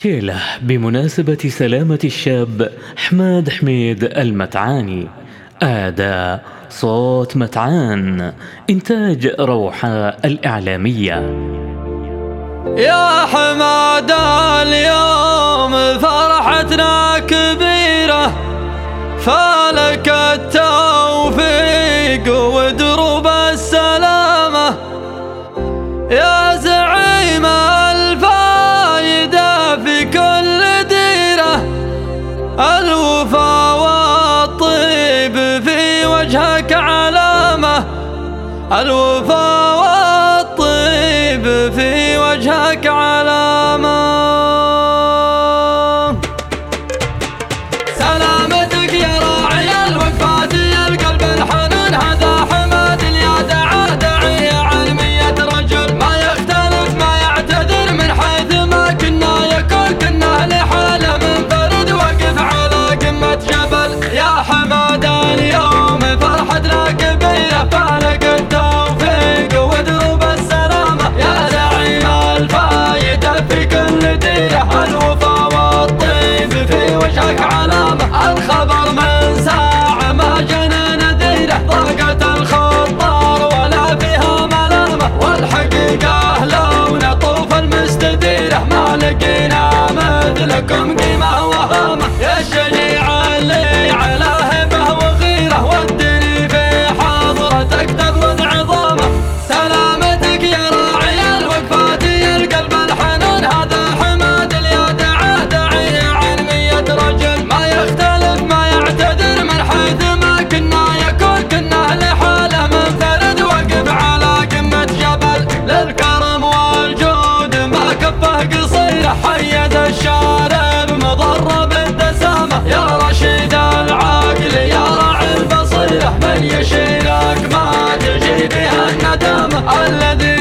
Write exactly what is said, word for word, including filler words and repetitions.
كيله بمناسبة سلامة الشاب حماد حميد المتعاني. أداء صوت متعان، إنتاج روحة الإعلامية. يا حماد اليوم فرحتنا كبيرة، فلك التوفيق ودروب السلامة يا زعيم الفايدة في كل ديرة. الوفا والطيب في وجهك علامة، الوفا والطيب في وجهك علامة. سلامتك يا راعي الوقفات يا القلب الحنون، هذا حماد اليد عادعي علمية رجل ما يختلف ما يعتذر، من حيث ما كنا يكون كنا لحاله منفرد واقف على قمة جبل. يا حماد اليوم فرحتنا كبيرة، فلك التوفيق ودروب السلامة يا زعيم الفايدة في كل ديرة. الوفا والطيب في وجهك علامة، الخبر من ساعة ما جنى نذيره، ضاقت الخطار ولا فيها ملامة، والحقيقة لو نطوف المستديرة ما لقينا مثلكم قيمة وهامة. يا الشجيع اللي على هبة وغيرة، ودني في حضرتك تفرض عظامة. سلامتك يا راعي الوقفات يا القلب الحنون، هذا حماد اليد عادعي علمية رجل ما يختلف ما يعتذر، من حيث ما كنا يكون كنا لحاله منفرد واقف على قمة جبل. للكرم والجود ما كفه قصيره، حيد الشارب مضر بالدسامة يا رشيد العقل يا راعي البصيرة، من يشيرك ما تجي بها الندامة. الذي